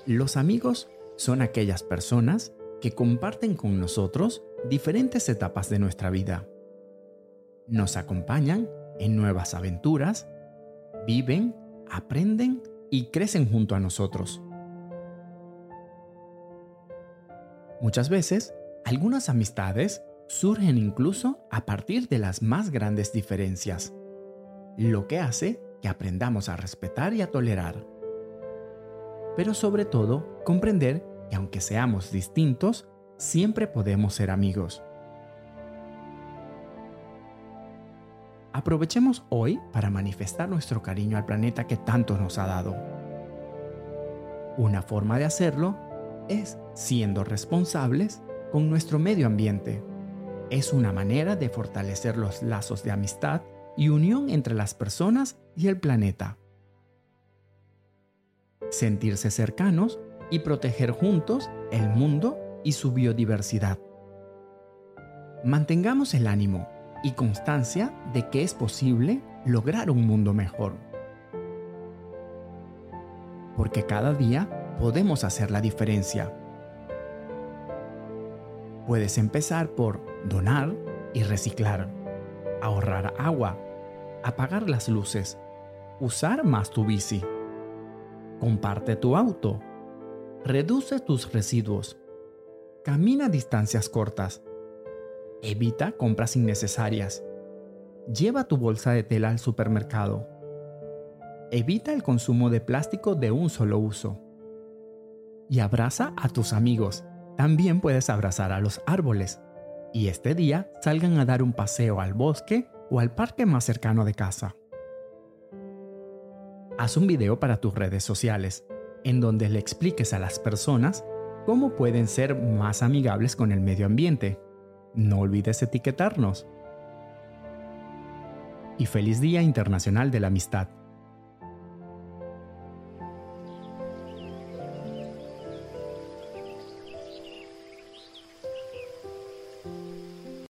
Los amigos son aquellas personas que comparten con nosotros diferentes etapas de nuestra vida. Nos acompañan en nuevas aventuras, viven, aprenden y crecen junto a nosotros. Muchas veces, algunas amistades surgen incluso a partir de las más grandes diferencias, lo que hace que aprendamos a respetar y a tolerar. Pero sobre todo, comprender que aunque seamos distintos, siempre podemos ser amigos. Aprovechemos hoy para manifestar nuestro cariño al planeta que tanto nos ha dado. Una forma de hacerlo es siendo responsables con nuestro medio ambiente. Es una manera de fortalecer los lazos de amistad y unión entre las personas y el planeta. Sentirse cercanos y proteger juntos el mundo y su biodiversidad. Mantengamos el ánimo y constancia de que es posible lograr un mundo mejor. Porque cada día podemos hacer la diferencia. Puedes empezar por donar y reciclar, ahorrar agua, apagar las luces, usar más tu bici. Comparte tu auto, reduce tus residuos, camina distancias cortas, evita compras innecesarias, lleva tu bolsa de tela al supermercado, evita el consumo de plástico de un solo uso y abraza a tus amigos. También puedes abrazar a los árboles y este día salgan a dar un paseo al bosque o al parque más cercano de casa. Haz un video para tus redes sociales en donde le expliques a las personas cómo pueden ser más amigables con el medio ambiente. No olvides etiquetarnos. Y feliz Día Internacional de la Amistad.